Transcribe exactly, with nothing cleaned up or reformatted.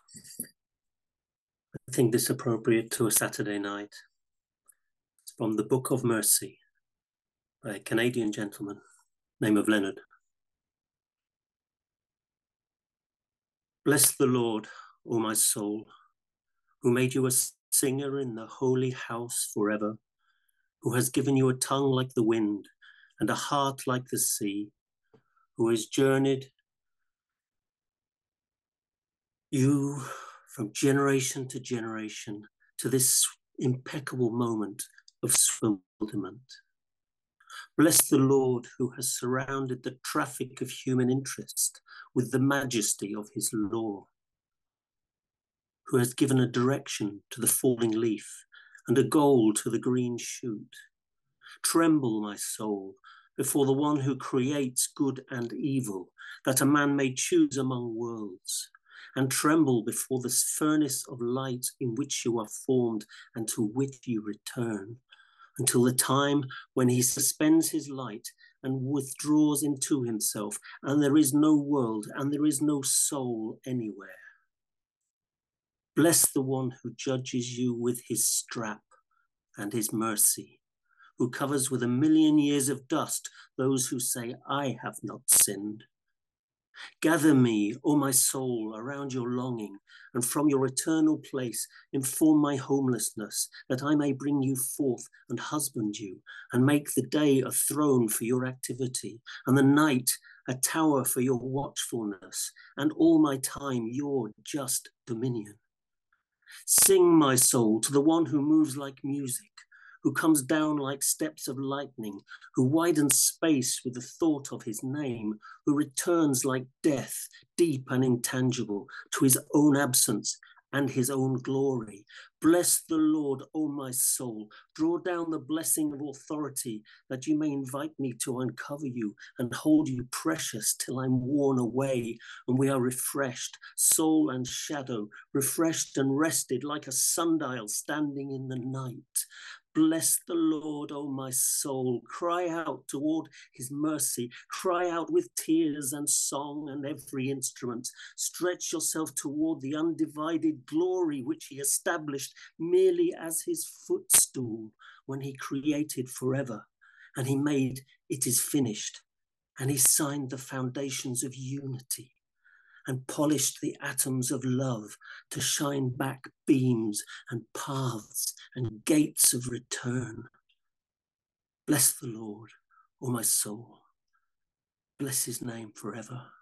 I think this appropriate to a Saturday night. It's from the Book of Mercy by a Canadian gentleman, name of Leonard. Bless the Lord, O my soul, who made you a singer in the holy house forever, who has given you a tongue like the wind and a heart like the sea, who has journeyed you from generation to generation to this impeccable moment of bewilderment. Bless the Lord who has surrounded the traffic of human interest with the majesty of his law, who has given a direction to the falling leaf and a goal to the green shoot. Tremble, my soul, before the one who creates good and evil, that a man may choose among worlds, and tremble before the furnace of light in which you are formed and to which you return, until the time when he suspends his light and withdraws into himself, and there is no world and there is no soul anywhere. Bless the one who judges you with his strap and his mercy, who covers with a million years of dust those who say, I have not sinned. Gather me, O my soul, around your longing, and from your eternal place inform my homelessness, that I may bring you forth and husband you, and make the day a throne for your activity, and the night a tower for your watchfulness, and all my time your just dominion. Sing, my soul, to the one who moves like music, who comes down like steps of lightning, who widens space with the thought of his name, who returns like death, deep and intangible, to his own absence and his own glory. Bless the Lord, O my soul. Draw down the blessing of authority, that you may invite me to uncover you and hold you precious till I'm worn away and we are refreshed, soul and shadow, refreshed and rested like a sundial standing in the night. Bless the Lord, O my soul. Cry out toward his mercy. Cry out with tears and song and every instrument. Stretch yourself toward the undivided glory which he established merely as his footstool when he created forever. And he made it is finished. And he signed the foundations of unity and polished the atoms of love to shine back beams and paths and gates of return. Bless the Lord, O my soul. Bless his name forever.